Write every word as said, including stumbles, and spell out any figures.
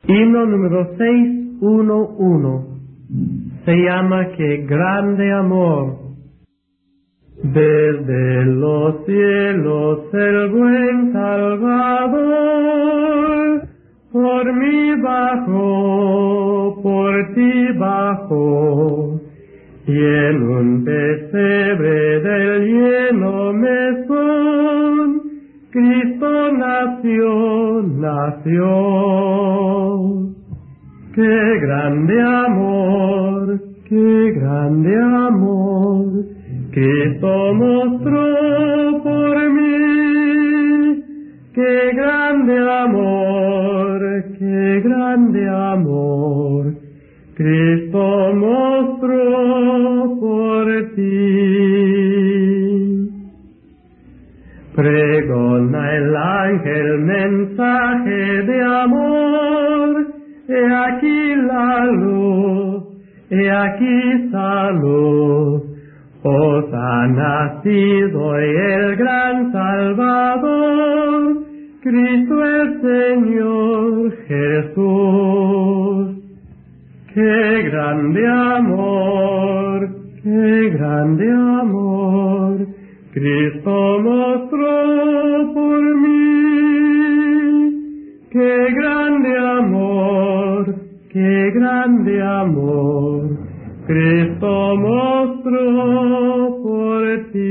Himno número seiscientos once se llama Qué grande amor. Desde los cielos el buen Salvador, por mí bajó, por ti bajó, y en un pesebre del lleno mesón, Cristo nació, nació. Qué grande amor, qué grande amor, Cristo mostró por mí. Qué grande amor, qué grande amor, Cristo mostró por ti. Pregona el ángel mensaje de amor, he aquí la luz, he aquí salud, os ha nacido el gran Salvador, Cristo el Señor Jesús. Qué grande amor, qué grande amor, Cristo mostró por mí. Qué grande amor, qué grande amor, Cristo mostró por ti.